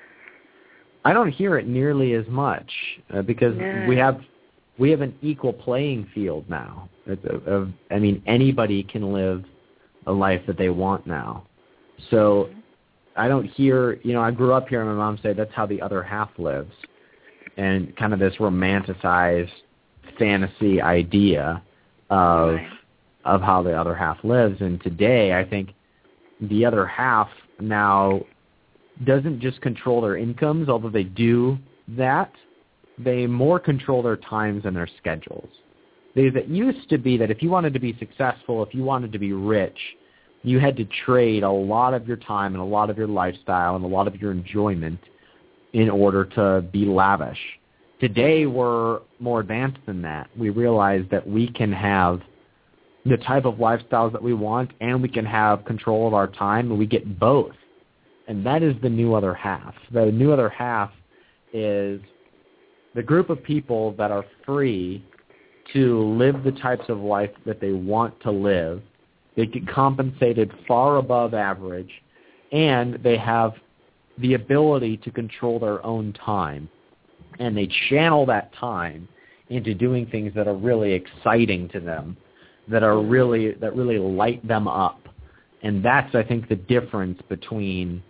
I don't hear it nearly as much uh, because no. we have we have an equal playing field now. It's a, of, I mean, anybody can live a life that they want now. So mm-hmm. I don't hear, you know, I grew up hearing my mom say that's how the other half lives, and kind of this romanticized fantasy idea of right. of how the other half lives. And today, I think the other half now doesn't just control their incomes, although they do that. They more control their times and their schedules. Because it used to be that if you wanted to be successful, if you wanted to be rich, you had to trade a lot of your time and a lot of your lifestyle and a lot of your enjoyment in order to be lavish. Today, we're more advanced than that. We realize that we can have the type of lifestyles that we want, and we can have control of our time, and we get both. And that is the new other half. The new other half is the group of people that are free to live the types of life that they want to live. They get compensated far above average, and they have the ability to control their own time. And they channel that time into doing things that are really exciting to them, that are really that really light them up. And that's, I think, the difference between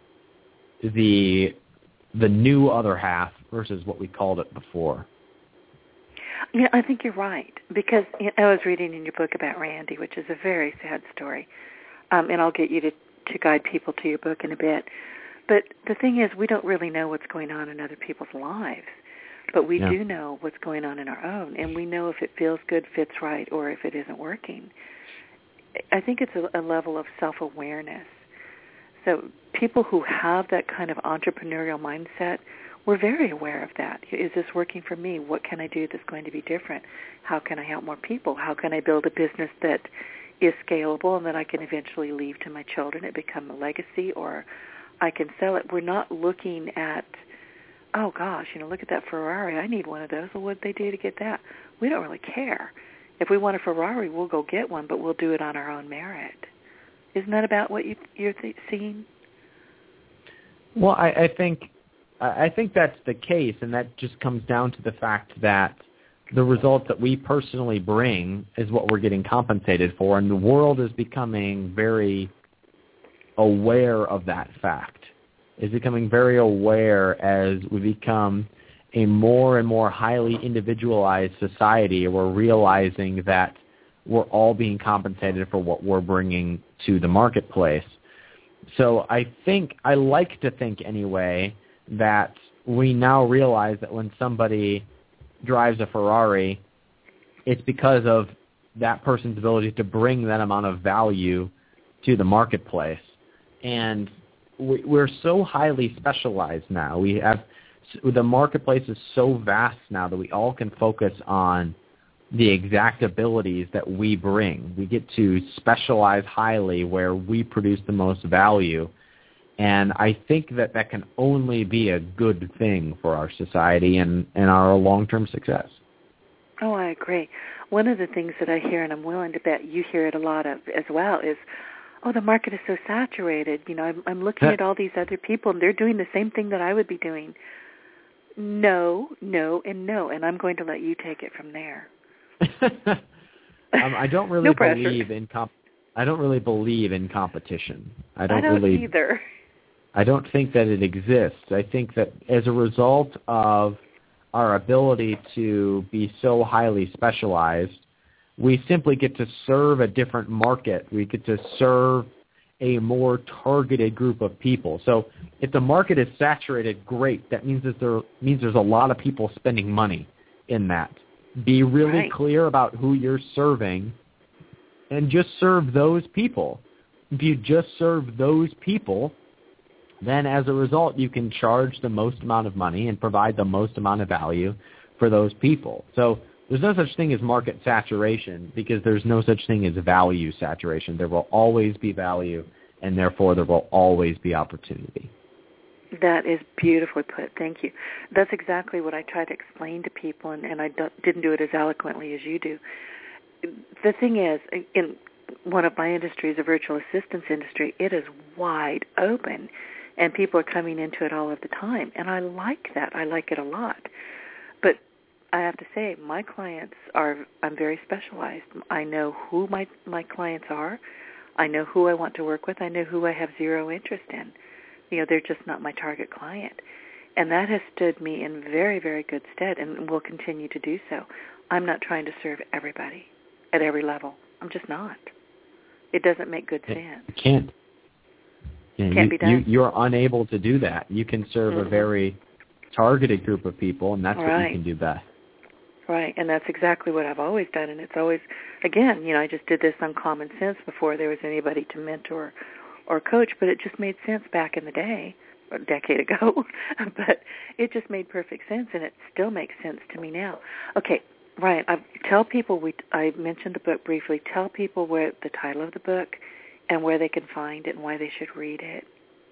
the the new other half versus what we called it before. Yeah, I think you're right, because you know, I was reading in your book about Randy, which is a very sad story, um, and I'll get you to, to guide people to your book in a bit. But the thing is, we don't really know what's going on in other people's lives, but we yeah. do know what's going on in our own, and we know if it feels good, fits right, or if it isn't working. I think it's a, a level of self-awareness. So people who have that kind of entrepreneurial mindset, we're very aware of that. Is this working for me? What can I do that's going to be different? How can I help more people? How can I build a business that is scalable and that I can eventually leave to my children and become a legacy, or I can sell it? We're not looking at, oh, gosh, you know, look at that Ferrari. I need one of those. Well, what did they do to get that? We don't really care. If we want a Ferrari, we'll go get one, but we'll do it on our own merit. Isn't that about what you, you're th- seeing? Well, I, I think I think that's the case, and that just comes down to the fact that the results that we personally bring is what we're getting compensated for, and the world is becoming very aware of that fact. Is becoming very aware as we become a more and more highly individualized society. We're realizing that we're all being compensated for what we're bringing to the marketplace. So I think, I like to think anyway, that we now realize that when somebody drives a Ferrari, it's because of that person's ability to bring that amount of value to the marketplace. And we're so highly specialized now. We have, the marketplace is so vast now that we all can focus on the exact abilities that we bring. We get to specialize highly where we produce the most value. And I think that that can only be a good thing for our society and, and our long-term success. Oh, I agree. One of the things that I hear, and I'm willing to bet you hear it a lot of as well, is, oh, the market is so saturated. You know, I'm, I'm looking at all these other people, and they're doing the same thing that I would be doing. No, no, and no, and I'm going to let you take it from there. um, I don't really no believe in comp- I don't really believe in competition. I don't, I don't really either. I don't think that it exists. I think that as a result of our ability to be so highly specialized, we simply get to serve a different market. We get to serve a more targeted group of people. So if the market is saturated, great. That means that there means there's a lot of people spending money in that. Be really right. clear about who you're serving and just serve those people. If you just serve those people, then as a result, you can charge the most amount of money and provide the most amount of value for those people. So there's no such thing as market saturation because there's no such thing as value saturation. There will always be value, and therefore there will always be opportunity. That is beautifully put. Thank you. That's exactly what I try to explain to people, and, and I don't, didn't do it as eloquently as you do. The thing is, in one of my industries, the virtual assistance industry, it is wide open, and people are coming into it all of the time, and I like that. I like it a lot. But I have to say, my clients are, I'm very specialized. I know who my, my clients are. I know who I want to work with. I know who I have zero interest in. You know, they're just not my target client. And that has stood me in very, very good stead and will continue to do so. I'm not trying to serve everybody at every level. I'm just not. It doesn't make good it, sense. It can't. Yeah, can't you, be done. You, you're unable to do that. You can serve mm-hmm. a very targeted group of people, and that's right. what you can do best. Right, and that's exactly what I've always done, and it's always, again, you know, I just did this on common sense before there was anybody to mentor or coach, but it just made sense back in the day, a decade ago, but it just made perfect sense, and it still makes sense to me now. Okay, Ryan, I, tell people, we I mentioned the book briefly, tell people where the title of the book and where they can find it and why they should read it.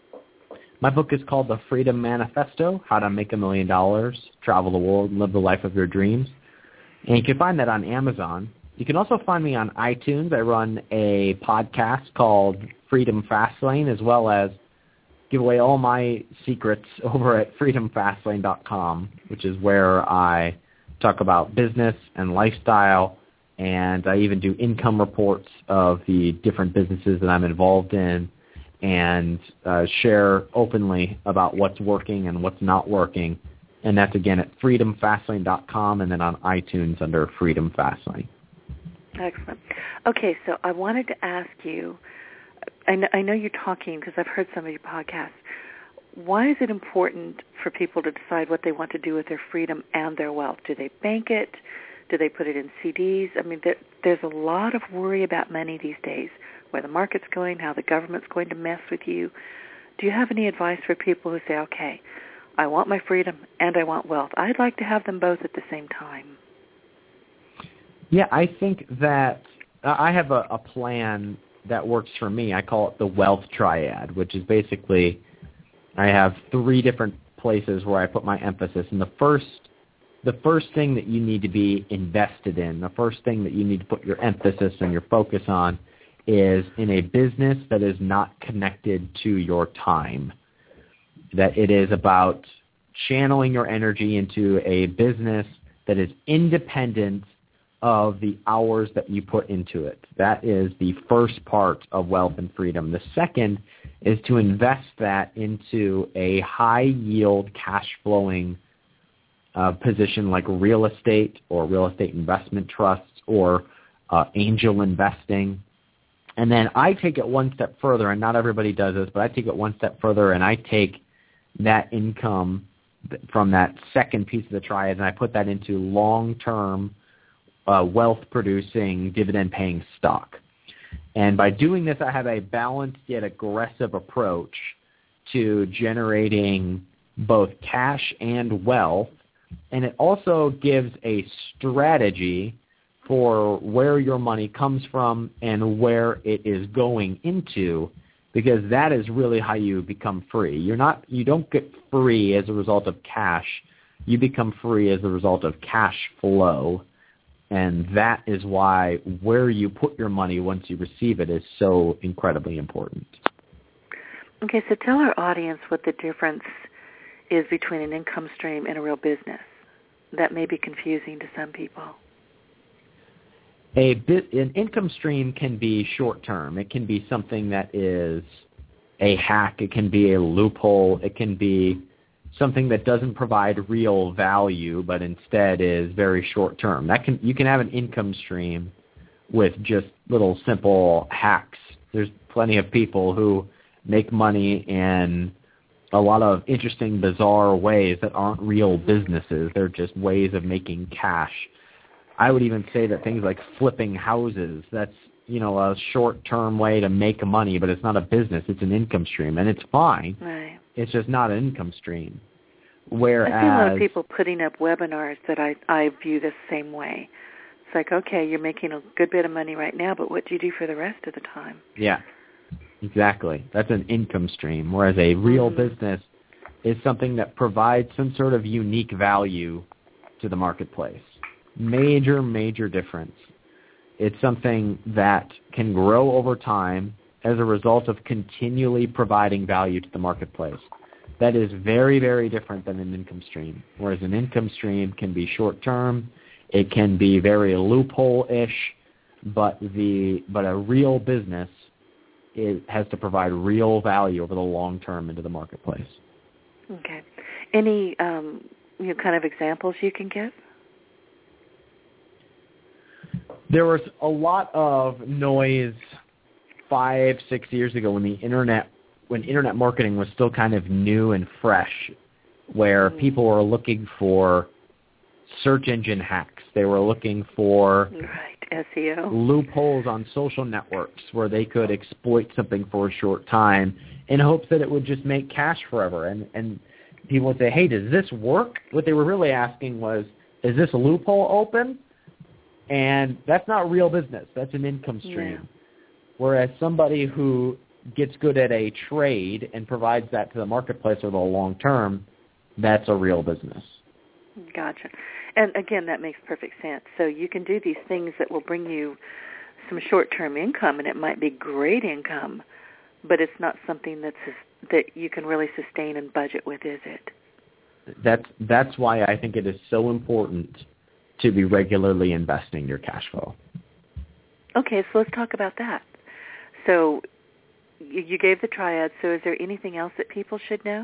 My book is called The Freedom Manifesto, How to Make a Million Dollars, Travel the World, and Live the Life of Your Dreams. And you can find that on Amazon. You can also find me on iTunes. I run a podcast called Freedom Fastlane, as well as give away all my secrets over at freedom fastlane dot com, which is where I talk about business and lifestyle, and I even do income reports of the different businesses that I'm involved in and uh, share openly about what's working and what's not working. And that's, again, at freedom fastlane dot com and then on iTunes under Freedom Fastlane. Excellent. Okay, so I wanted to ask you, I know, I know you're talking because I've heard some of your podcasts. Why is it important for people to decide what they want to do with their freedom and their wealth? Do they bank it? Do they put it in C Ds? I mean, there, there's a lot of worry about money these days, where the market's going, how the government's going to mess with you. Do you have any advice for people who say, okay, I want my freedom and I want wealth. I'd like to have them both at the same time. Yeah, I think that I have a, a plan that works for me. I call it the wealth triad, which is basically I have three different places where I put my emphasis. And the first, the first thing that you need to be invested in, the first thing that you need to put your emphasis and your focus on is in a business that is not connected to your time. That it is about channeling your energy into a business that is independent of the hours that you put into it. That is the first part of wealth and freedom. The second is to invest that into a high-yield, cash-flowing uh, position like real estate or real estate investment trusts or uh, angel investing. And then I take it one step further, and not everybody does this, but I take it one step further, and I take that income from that second piece of the triad, and I put that into long-term uh, wealth-producing, dividend-paying stock. And by doing this, I have a balanced yet aggressive approach to generating both cash and wealth, and it also gives a strategy for where your money comes from and where it is going into, because that is really how you become free. You're not, you don't get free as a result of cash. You become free as a result of cash flow, and that is why where you put your money once you receive it is so incredibly important. Okay, so tell our audience what the difference is between an income stream and a real business. That may be confusing to some people. A bit, an income stream can be short-term. It can be something that is a hack. It can be a loophole. It can be something that doesn't provide real value, but instead is very short-term. That can you can have an income stream with just little simple hacks. There's plenty of people who make money in a lot of interesting, bizarre ways that aren't real businesses. They're just ways of making cash. I would even say that things like flipping houses, that's, you know, a short-term way to make money, but it's not a business. It's an income stream, and it's fine. Right. It's just not an income stream. Whereas, I see a lot of people putting up webinars that I, I view the same way. It's like, okay, you're making a good bit of money right now, but what do you do for the rest of the time? Yeah. Exactly. That's an income stream, whereas a real mm-hmm. business is something that provides some sort of unique value to the marketplace. Major, major difference. It's something that can grow over time as a result of continually providing value to the marketplace. That is very, very different than an income stream, whereas an income stream can be short-term, it can be very loophole-ish, but the but a real business it has to provide real value over the long term into the marketplace. Okay. Any um, you know, kind of examples you can give? There was a lot of noise five, six years ago when the internet, when internet marketing was still kind of new and fresh, where mm-hmm. people were looking for search engine hacks. They were looking for right, S E O loopholes on social networks where they could exploit something for a short time in hopes that it would just make cash forever. And, and people would say, hey, does this work? What they were really asking was, is this a loophole open? And that's not real business. That's an income stream. Yeah. Whereas somebody who gets good at a trade and provides that to the marketplace over the long term, that's a real business. Gotcha. And again, that makes perfect sense. So you can do these things that will bring you some short-term income, and it might be great income, but it's not something that's that you can really sustain and budget with, is it? That's that's why I think it is so important to be regularly investing your cash flow. Okay, so let's talk about that. So you gave the triad, so is there anything else that people should know?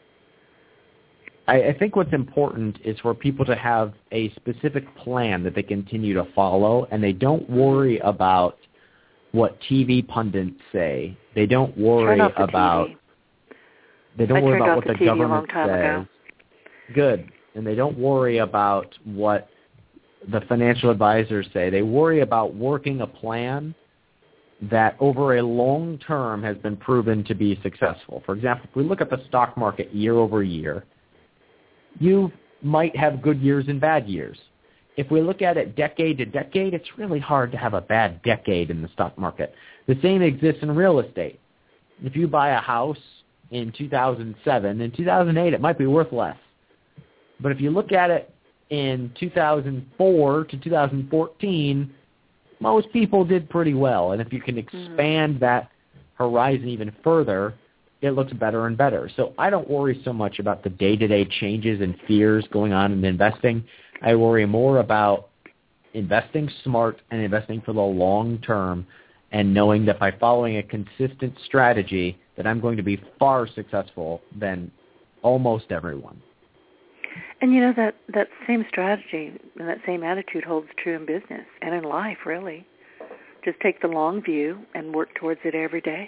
I, I think what's important is for people to have a specific plan that they continue to follow, and they don't worry about what T V pundits say. They don't worry Turn off the about. T V. They don't I worry about what the, the T V government a long time says. Ago. Good, and they don't worry about what the financial advisors say. They worry about working a plan that over a long term has been proven to be successful. For example, if we look at the stock market year over year, you might have good years and bad years. If we look at it decade to decade, it's really hard to have a bad decade in the stock market. The same exists in real estate. If you buy a house in two thousand seven, in two thousand eight it might be worth less. But if you look at it in two thousand four to two thousand fourteen, most people did pretty well. And if you can expand mm-hmm. that horizon even further, it looks better and better. So I don't worry so much about the day-to-day changes and fears going on in investing. I worry more about investing smart and investing for the long term and knowing that by following a consistent strategy that I'm going to be far successful than almost everyone. And, you know, that, that same strategy and that same attitude holds true in business and in life, really. Just take the long view and work towards it every day.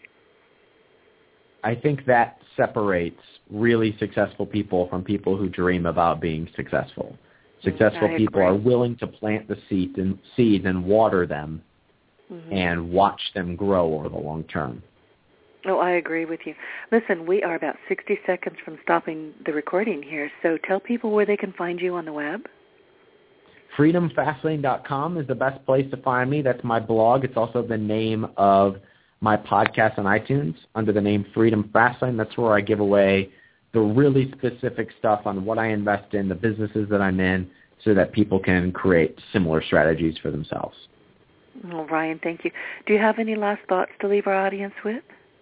I think that separates really successful people from people who dream about being successful. Successful I people agree. are willing to plant the seed and, seeds and water them mm-hmm. and watch them grow over the long term. Oh, I agree with you. Listen, we are about sixty seconds from stopping the recording here, so tell people where they can find you on the web. freedom fastlane dot com is the best place to find me. That's my blog. It's also the name of my podcast on iTunes under the name Freedom Fastlane. That's where I give away the really specific stuff on what I invest in, the businesses that I'm in, so that people can create similar strategies for themselves. Well, Ryan, thank you. Do you have any last thoughts to leave our audience with?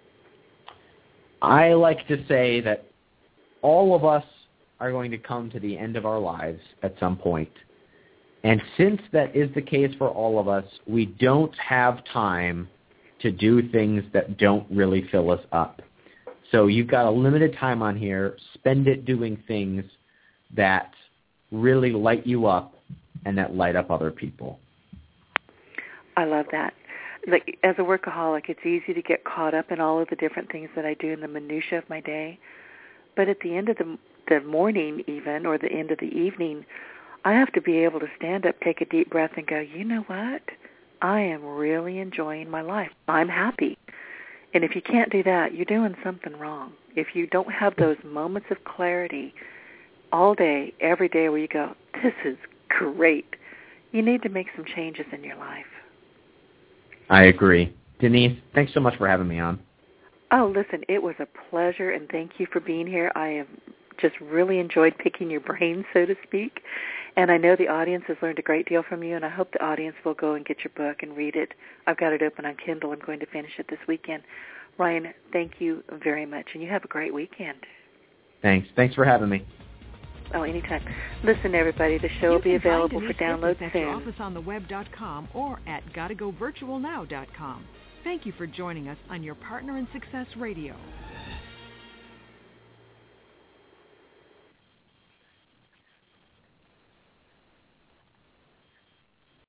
I like to say that all of us are going to come to the end of our lives at some point. And since that is the case for all of us, we don't have time to do things that don't really fill us up. So you've got a limited time on here. Spend it doing things that really light you up and that light up other people. I love that. like as a workaholic, it's easy to get caught up in all of the different things that I do in the minutia of my day. But at the end of the the morning even, or the end of the evening, I have to be able to stand up, take a deep breath, and go, you know what? I am really enjoying my life. I'm happy. And if you can't do that, you're doing something wrong. If you don't have those moments of clarity all day, every day where you go, this is great, you need to make some changes in your life. I agree. Denise, thanks so much for having me on. Oh, listen, it was a pleasure, and thank you for being here. I have just really enjoyed picking your brain, so to speak, and I know the audience has learned a great deal from you, and I hope the audience will go and get your book and read it. I've got it open on Kindle. I'm going to finish it this weekend. Ryan, thank you very much, and you have a great weekend. Thanks. Thanks for having me. Oh, anytime. Listen, everybody, the show will be available for download soon. At your office on the web dot com or at gotta go virtual now dot com. Thank you for joining us on Your Partner in Success Radio.